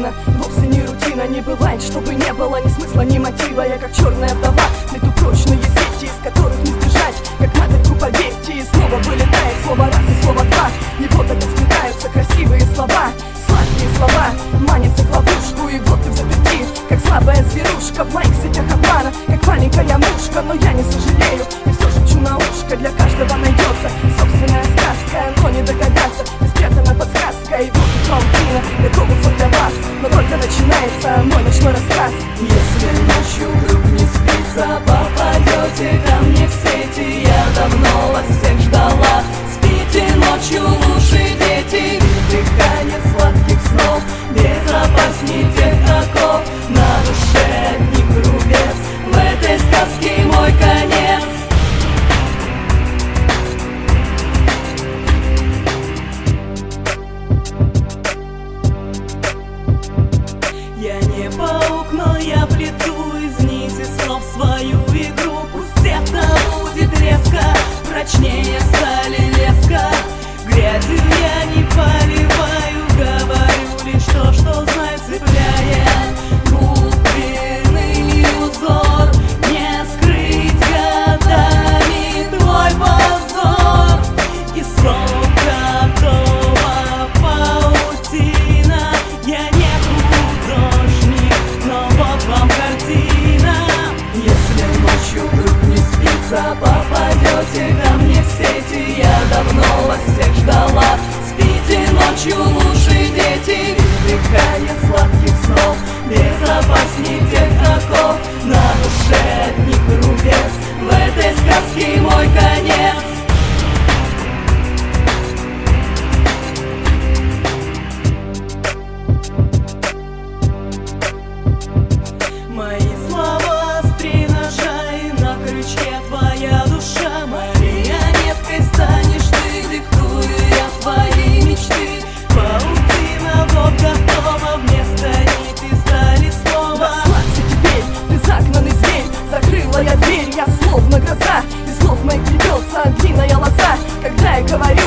картина, вовсе не рутина. Не бывает, чтобы не было ни смысла, ни мотива. Я как черная вдова, плету прочные сети, из которых не сбежать. Как мотыльку поверьте, и снова вылетает слово раз и слово два. И вот так сплетаются красивые слова, сладкие слова, манится в ловушку, и вот ты в заперти, как слабая зверушка в моих сетях обмана, как маленькая мушка. Но я не сожалею, и все шепчу на ушко. Для каждого найдется собственная сказка, но не догадаться, и спрятана подсказка. И вот и паутина, готова вот для вас, но только начинается мой ночной рассказ. Если ночью вдруг не спится, попадете ко мне в сети. Я давно вас всех ждала. Спите ночью, лучше дети. Дыхание сладких снов безопасней тех оков. На душе одних рубец, в этой сказке мой конец. Я не паук, но я плету из нити слов свою игру. Пусть это будет резко, прочнее стали леска. Грязью я не поливаю, говорю лишь то, что знаю, цепляя глубинный узор. Не скрыть годами твой позор. И снов готова паутина. Я не художник, но вот вам картина. Если ночью вдруг не спится, попадете ко мне в сети. Я давно вас всех ждала. Спите ночью, лучше дети. Дыхание сладких снов безопасней тех оков. На душе одних рубец, в этой сказке мой конец. Мои слова острей ножа, и на крючке твоя душа. Марионеткой станешь ты, диктую я твои мечты. Паутина вот готова, вместо нити стали слова. Расслабься теперь, ты загнанный зверь. Закрыла я дверь, я словно гроза. Из слов моих льется длинная лоза. Когда я говорю,